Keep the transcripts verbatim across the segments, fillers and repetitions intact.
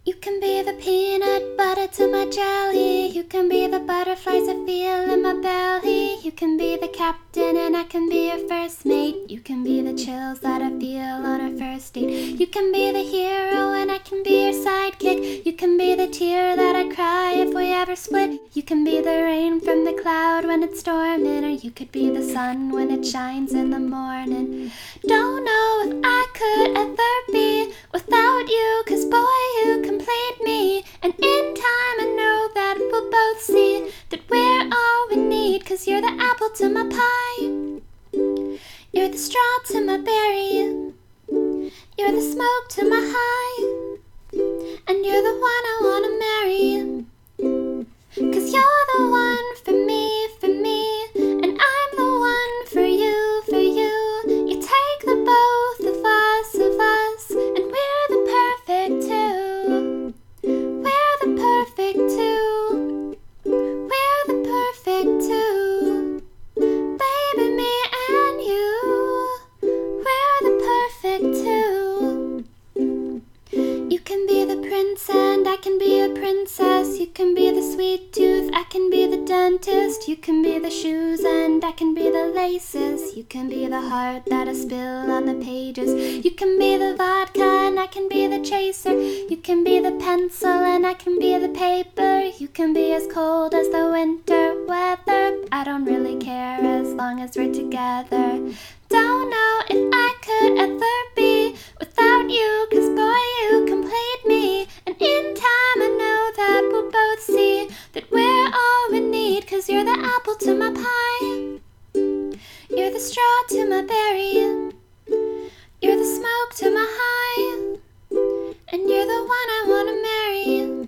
You can be the peanut butter to my jelly. You can be the butterflies I feel in my belly. You can be the captain and I can be your first mate. You can be the chills that I feel on our first date. You can be the hero and I can be your sidekick. You can be the tear that I cry if we ever split. You can be the rain from the cloud when it's storming, or you could be the sun when it shines in the morning. Don't know if I could ever be without you, 'cause boy, you complete me. And in time I know that we'll both see that we're all we need, 'cause you're the apple to my pie, you're the straw to my berry, you're the smoke to my high, and you're the one I wanna marry. 'Cause you're the one for me, for me, and I'm the one for you, for you. You take the both of us, of us, and we're the perfect two. We're the perfect two. We're the perfect two. Baby, me and you, we're the perfect two. You can be the prince and I can be a princess. You can be the sweet tooth, I can be the dentist. You can be the shoes and I can be the laces. You can be the heart that I spill on the pages. You can be the vodka and I can be the chaser. You can be the pencil and I can be the paper. You can be as cold as the winter weather. I don't really care as long as we're together. Don't know if I could ever be without you, 'cause boy, you complete me. And in time I know that we'll both see that we're all we need, 'cause you're the apple to my pie, you're the straw to my berry, you're the smoke to my high, and you're the one I wanna marry.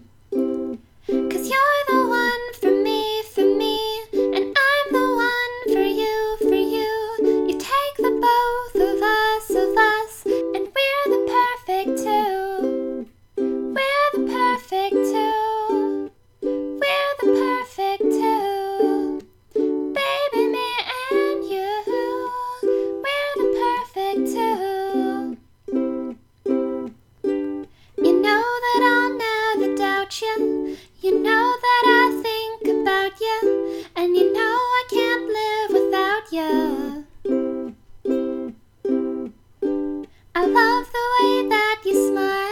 'Cause you're the one for me, for me, and I'm the one for you, for you. You take the both of us, of us, and we're the perfect two. We're the perfect two. We're the perfect two. Baby, me and you, we're the perfect two. You know that I'll never doubt you. You know that I think about you, and you know I can't live without you. I love the way that you smile.